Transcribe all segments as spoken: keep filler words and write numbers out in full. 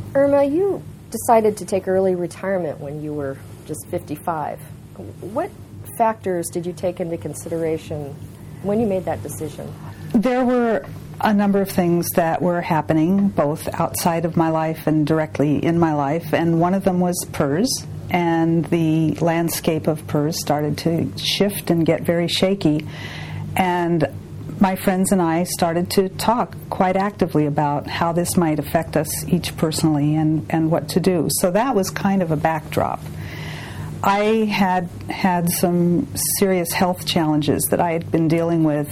Irma, you decided to take early retirement when you were just fifty-five. What factors did you take into consideration when you made that decision? There were a number of things that were happening, both outside of my life and directly in my life, and one of them was P E R S, and the landscape of P E R S started to shift and get very shaky, and my friends and I started to talk quite actively about how this might affect us each personally and, and what to do. So that was kind of a backdrop. I had had some serious health challenges that I had been dealing with,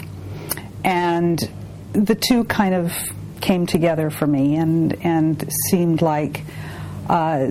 and the two kind of came together for me and, and seemed like uh,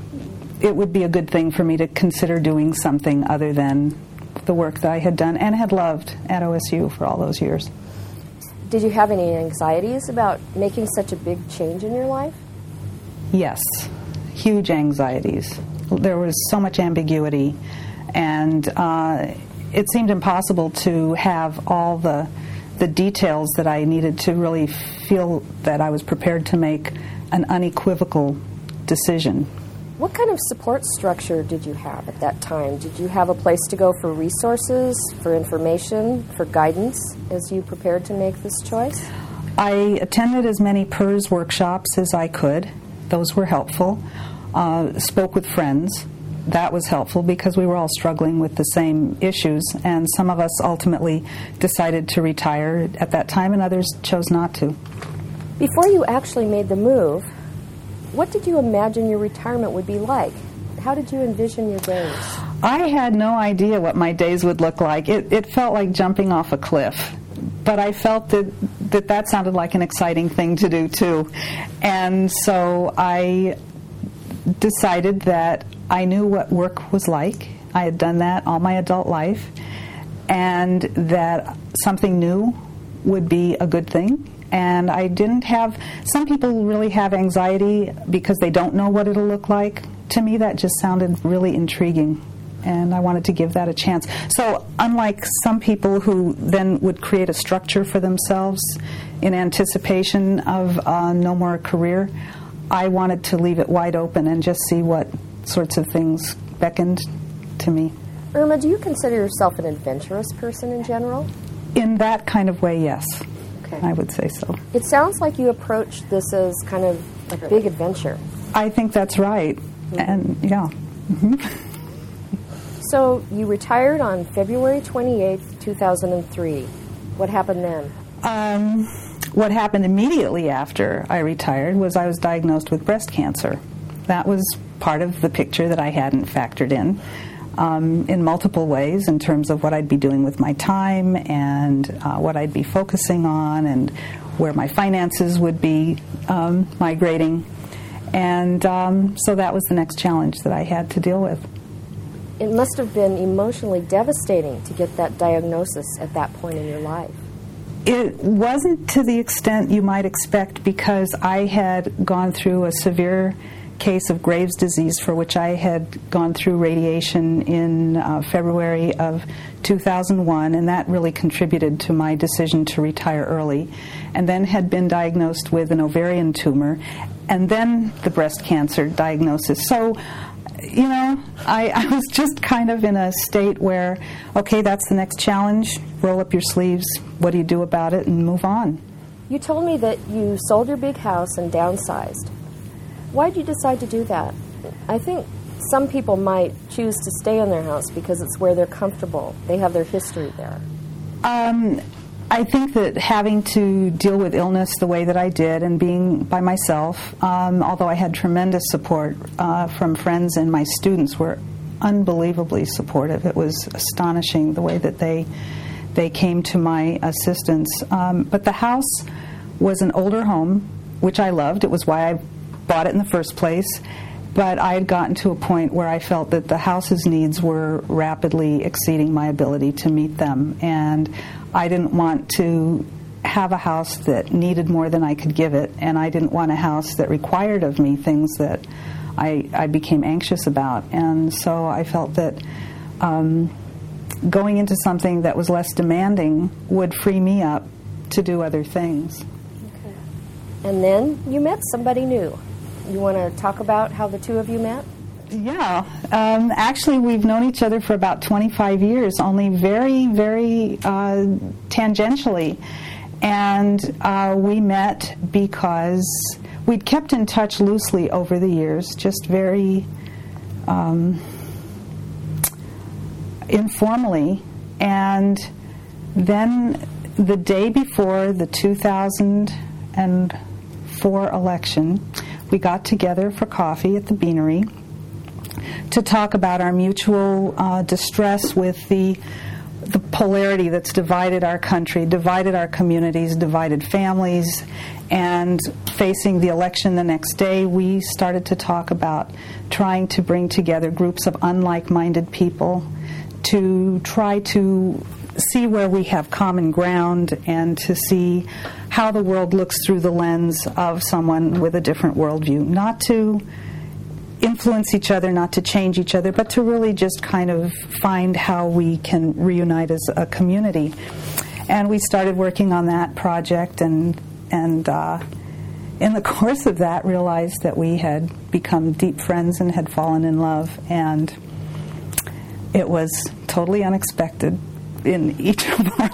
it would be a good thing for me to consider doing something other than the work that I had done and had loved at O S U for all those years. Did you have any anxieties about making such a big change in your life? Yes, huge anxieties. There was so much ambiguity, and uh, it seemed impossible to have all the the details that I needed to really feel that I was prepared to make an unequivocal decision. What kind of support structure did you have at that time? Did you have a place to go for resources, for information, for guidance as you prepared to make this choice? I attended as many P E R S workshops as I could. Those were helpful. Uh, spoke with friends. That was helpful because we were all struggling with the same issues, and some of us ultimately decided to retire at that time and others chose not to. Before you actually made the move, what did you imagine your retirement would be like? How did you envision your days? I had no idea what my days would look like. It, it felt like jumping off a cliff. But I felt that, that that sounded like an exciting thing to do, too. And so I decided that I knew what work was like. I had done that all my adult life. And that something new would be a good thing. And I didn't have, some people really have anxiety because they don't know what it'll look like. To me, that just sounded really intriguing, and I wanted to give that a chance. So unlike some people who then would create a structure for themselves in anticipation of uh, no more career, I wanted to leave it wide open and just see what sorts of things beckoned to me. Irma, do you consider yourself an adventurous person in general? In that kind of way, yes. Okay. I would say so. It sounds like you approached this as kind of a big adventure. I think that's right. Mm-hmm. And, yeah. Mm-hmm. So you retired on February twenty-eighth, two thousand three. What happened then? Um, what happened immediately after I retired was I was diagnosed with breast cancer. That was part of the picture that I hadn't factored in. Um, in multiple ways in terms of what I'd be doing with my time and uh, what I'd be focusing on and where my finances would be um, migrating. And um, so that was the next challenge that I had to deal with. It must have been emotionally devastating to get that diagnosis at that point in your life. It wasn't to the extent you might expect because I had gone through a severe case of Graves' disease for which I had gone through radiation in uh, February of two thousand one, and that really contributed to my decision to retire early, and then had been diagnosed with an ovarian tumor, and then the breast cancer diagnosis. So, you know, I, I was just kind of in a state where, okay, that's the next challenge, roll up your sleeves, what do you do about it, and move on. You told me that you sold your big house and downsized. Why did you decide to do that? I think some people might choose to stay in their house because it's where they're comfortable. They have their history there. Um, I think that having to deal with illness the way that I did and being by myself, um, although I had tremendous support uh, from friends and my students were unbelievably supportive. It was astonishing the way that they they came to my assistance. Um, but the house was an older home, which I loved. It was why I bought it in the first place, but I had gotten to a point where I felt that the house's needs were rapidly exceeding my ability to meet them, and I didn't want to have a house that needed more than I could give it, and I didn't want a house that required of me things that I, I became anxious about, and so I felt that um, going into something that was less demanding would free me up to do other things. Okay. And then you met somebody new. You want to talk about how the two of you met? Yeah. Um, actually, we've known each other for about twenty-five years, only very, very uh, tangentially. And uh, we met because we'd kept in touch loosely over the years, just very um, informally. And then the day before the two thousand four election, we got together for coffee at the Beanery to talk about our mutual uh, distress with the the polarity that's divided our country, divided our communities, divided families. And facing the election the next day, we started to talk about trying to bring together groups of unlike-minded people to try to see where we have common ground and to see how the world looks through the lens of someone with a different worldview. Not to influence each other, not to change each other, but to really just kind of find how we can reunite as a community. And we started working on that project, and and uh, in the course of that realized that we had become deep friends and had fallen in love, and it was totally unexpected in each of our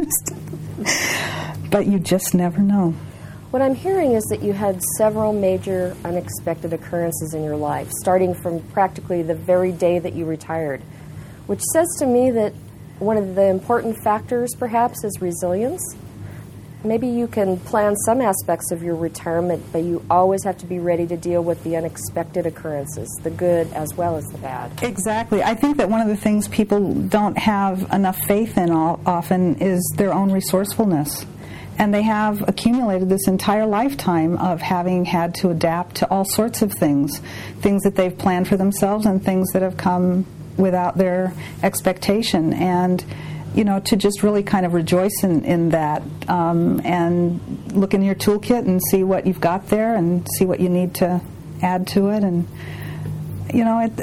lives. But you just never know. What I'm hearing is that you had several major unexpected occurrences in your life, starting from practically the very day that you retired, which says to me that one of the important factors, perhaps, is resilience. Maybe you can plan some aspects of your retirement, but you always have to be ready to deal with the unexpected occurrences, the good as well as the bad. Exactly. I think that one of the things people don't have enough faith in all, often is their own resourcefulness. And they have accumulated this entire lifetime of having had to adapt to all sorts of things, things that they've planned for themselves and things that have come without their expectation. And, you know, to just really kind of rejoice in, in that um, and look in your toolkit and see what you've got there and see what you need to add to it. And, you know, it,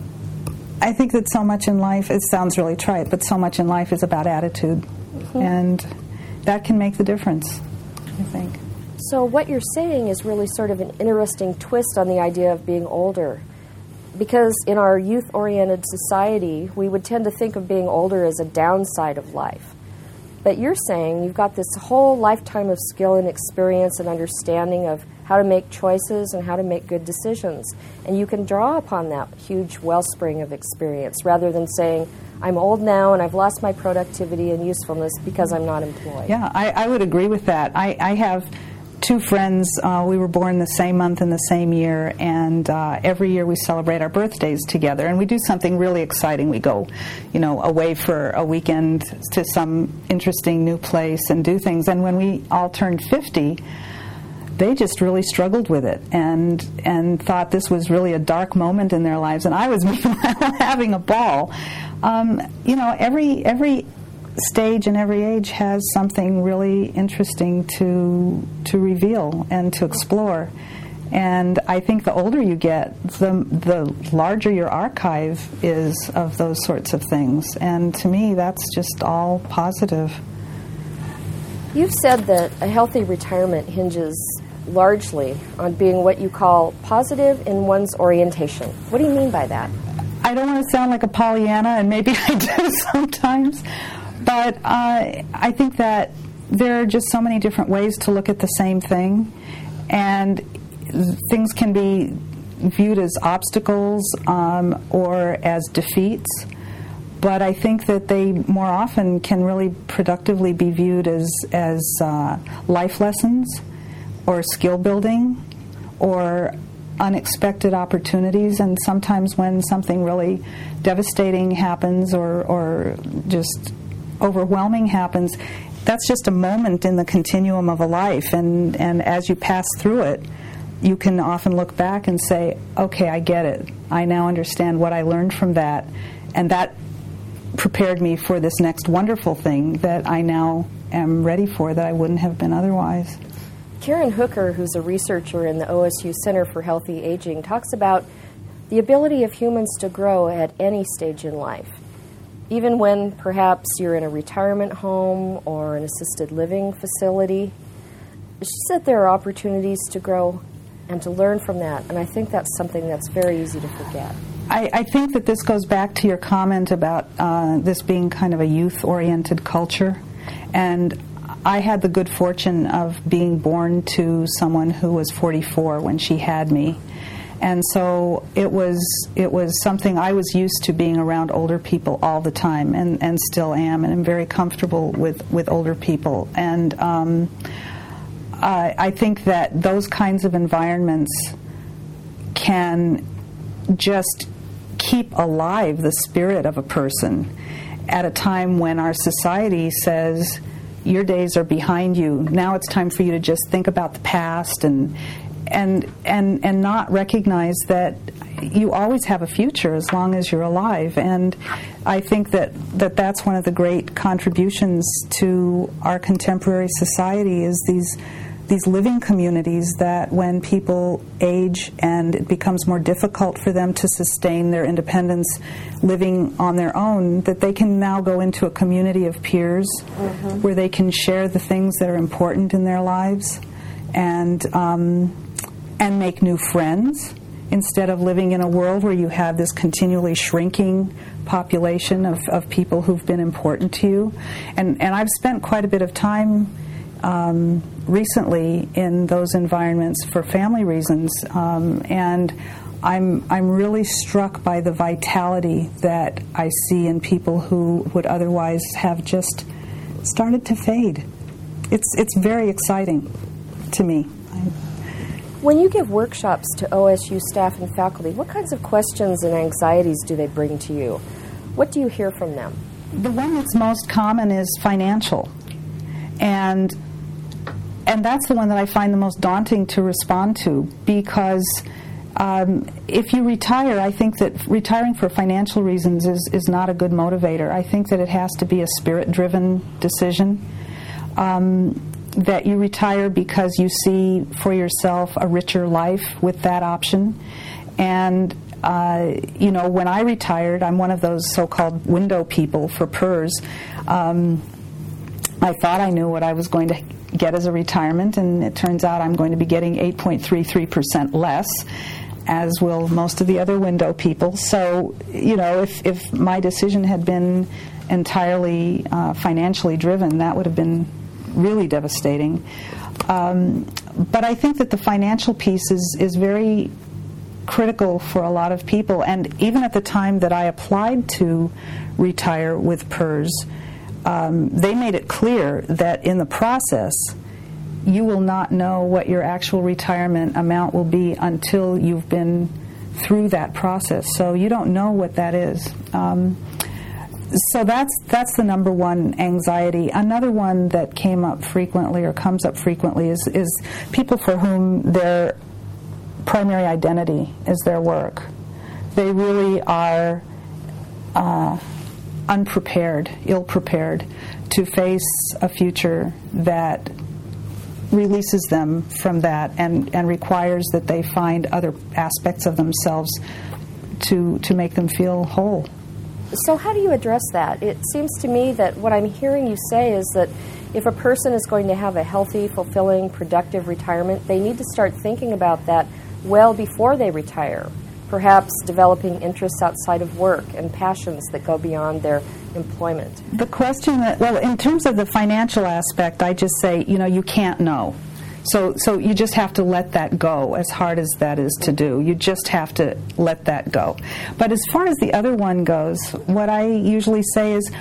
I think that so much in life, it sounds really trite, but so much in life is about attitude. Mm-hmm. And that can make the difference, I think. So what you're saying is really sort of an interesting twist on the idea of being older. Because in our youth-oriented society, we would tend to think of being older as a downside of life. But you're saying you've got this whole lifetime of skill and experience and understanding of how to make choices and how to make good decisions. And you can draw upon that huge wellspring of experience rather than saying, I'm old now and I've lost my productivity and usefulness because I'm not employed. Yeah, I, I would agree with that. I, I have two friends. Uh, we were born the same month in the same year, and uh, every year we celebrate our birthdays together, and we do something really exciting. We go, you know, away for a weekend to some interesting new place and do things. And when we all turned fifty, they just really struggled with it and and thought this was really a dark moment in their lives, and I was having a ball. Um, you know, every every stage and every age has something really interesting to to reveal and to explore. And I think the older you get, the the larger your archive is of those sorts of things. And to me, that's just all positive. You've said that a healthy retirement hinges largely on being what you call positive in one's orientation. What do you mean by that? I don't want to sound like a Pollyanna, and maybe I do sometimes, but uh, I think that there are just so many different ways to look at the same thing, and things can be viewed as obstacles um, or as defeats, but I think that they more often can really productively be viewed as, as uh, life lessons or skill building or unexpected opportunities. And sometimes when something really devastating happens or, or just overwhelming happens, that's just a moment in the continuum of a life. And, and as you pass through it, you can often look back and say, okay, I get it. I now understand what I learned from that. And that prepared me for this next wonderful thing that I now am ready for that I wouldn't have been otherwise. Karen Hooker, who's a researcher in the O S U Center for Healthy Aging, talks about the ability of humans to grow at any stage in life. Even when perhaps you're in a retirement home or an assisted living facility, she said there are opportunities to grow and to learn from that. And I think that's something that's very easy to forget. I, I think that this goes back to your comment about uh, this being kind of a youth-oriented culture. And I had the good fortune of being born to someone who was forty-four when she had me. And so it was it was something I was used to, being around older people all the time, and, and still am, and I'm very comfortable with, with older people. And um, I, I think that those kinds of environments can just keep alive the spirit of a person at a time when our society says, your days are behind you. Now it's time for you to just think about the past and and and and not recognize that you always have a future as long as you're alive. And I think that, that that's one of the great contributions to our contemporary society, is these these living communities that when people age and it becomes more difficult for them to sustain their independence living on their own, that they can now go into a community of peers mm-hmm. where they can share the things that are important in their lives and um, and make new friends, instead of living in a world where you have this continually shrinking population of, of people who've been important to you. And, and I've spent quite a bit of time um, recently in those environments for family reasons, um, and I'm I'm really struck by the vitality that I see in people who would otherwise have just started to fade. It's it's very exciting to me. When you give workshops to O S U staff and faculty, what kinds of questions and anxieties do they bring to you? What do you hear from them? The one that's most common is financial. And and that's the one that I find the most daunting to respond to, because um, if you retire, I think that retiring for financial reasons is, is not a good motivator. I think that it has to be a spirit-driven decision. Um, that you retire because you see for yourself a richer life with that option. And, uh, you know, when I retired, I'm one of those so-called window people for P E R S. Um, I thought I knew what I was going to get as a retirement, and it turns out I'm going to be getting eight point three three percent less, as will most of the other window people. So, you know, if, if my decision had been entirely uh, financially driven, that would have been really devastating. Um, but I think that the financial piece is, is very critical for a lot of people. And even at the time that I applied to retire with P E R S, um, they made it clear that in the process, you will not know what your actual retirement amount will be until you've been through that process. So you don't know what that is. Um, So that's that's the number one anxiety. Another one that came up frequently or comes up frequently is, is people for whom their primary identity is their work. They really are uh, unprepared, ill-prepared to face a future that releases them from that and, and requires that they find other aspects of themselves to to make them feel whole. So how do you address that? It seems to me that what I'm hearing you say is that if a person is going to have a healthy, fulfilling, productive retirement, they need to start thinking about that well before they retire, perhaps developing interests outside of work and passions that go beyond their employment. The question that, well, in terms of the financial aspect, I just say, you know, you can't know. So so you just have to let that go, as hard as that is to do. You just have to let that go. But as far as the other one goes, what I usually say is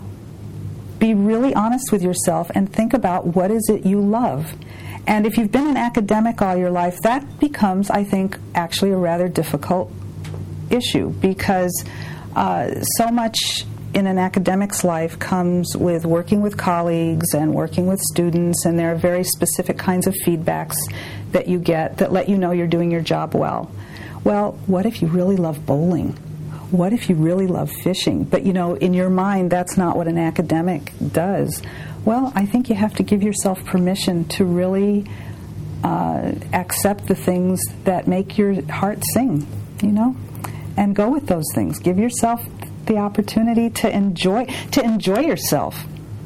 be really honest with yourself and think about what is it you love. And if you've been an academic all your life, that becomes, I think, actually a rather difficult issue, because uh, so much in an academic's life comes with working with colleagues and working with students, and there are very specific kinds of feedbacks that you get that let you know you're doing your job well. Well, what if you really love bowling? What if you really love fishing? But, you know, in your mind, that's not what an academic does. Well, I think you have to give yourself permission to really uh, accept the things that make your heart sing, you know, and go with those things. Give yourself the opportunity to enjoy to enjoy yourself.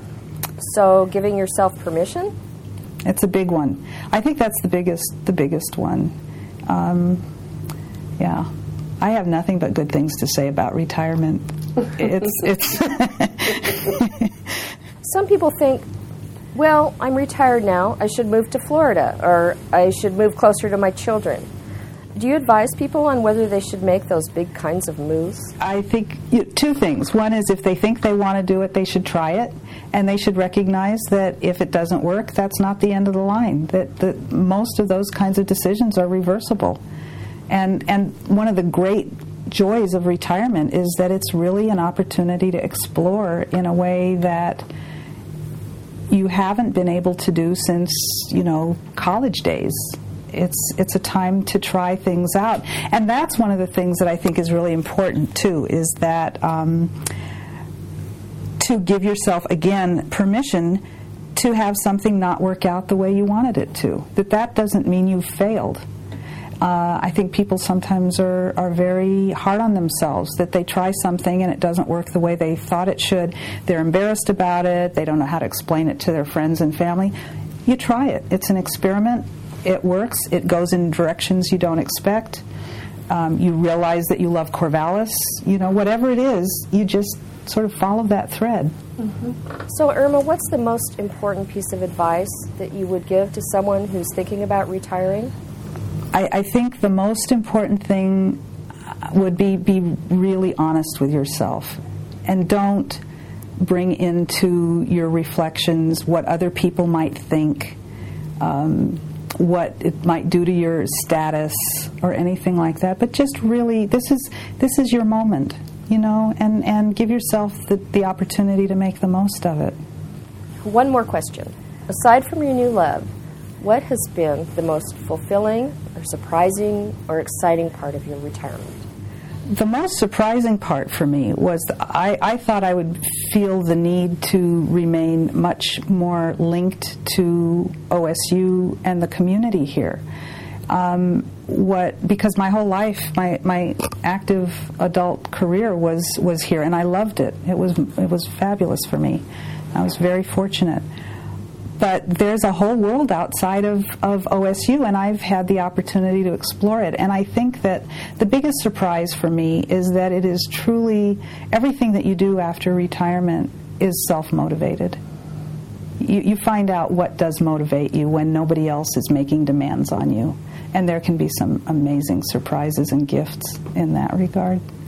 So giving yourself permission? It's a big one. I think that's the biggest the biggest one. Um, yeah, I have nothing but good things to say about retirement. It's it's. Some people think, well, I'm retired now, I should move to Florida, or I should move closer to my children. Do you advise people on whether they should make those big kinds of moves? I think you know, two things. One is if they think they want to do it, they should try it, and they should recognize that if it doesn't work, that's not the end of the line, that, that most of those kinds of decisions are reversible. And, and one of the great joys of retirement is that it's really an opportunity to explore in a way that you haven't been able to do since, you know, college days. It's it's a time to try things out. And that's one of the things that I think is really important, too, is that um, to give yourself, again, permission to have something not work out the way you wanted it to. That that doesn't mean you've failed. Uh, I think people sometimes are, are very hard on themselves, that they try something and it doesn't work the way they thought it should. They're embarrassed about it. They don't know how to explain it to their friends and family. You try it. It's an experiment. It works. It goes in directions you don't expect. Um, you realize that you love Corvallis. You know, whatever it is, you just sort of follow that thread. Mm-hmm. So, Irma, what's the most important piece of advice that you would give to someone who's thinking about retiring? I, I think the most important thing would be be really honest with yourself, and don't bring into your reflections what other people might think, um, what it might do to your status or anything like that. But just really, this is this is your moment, you know, and, and give yourself the, the opportunity to make the most of it. One more question. Aside from your new love, what has been the most fulfilling or surprising or exciting part of your retirement? The most surprising part for me was I, I thought I would feel the need to remain much more linked to O S U and the community here. Um, what because my whole life, my, my active adult career was, was here, and I loved it. It was it was fabulous for me. I was very fortunate. But there's a whole world outside of, of O S U, and I've had the opportunity to explore it. And I think that the biggest surprise for me is that it is truly, everything that you do after retirement is self-motivated. You, you find out what does motivate you when nobody else is making demands on you. And there can be some amazing surprises and gifts in that regard.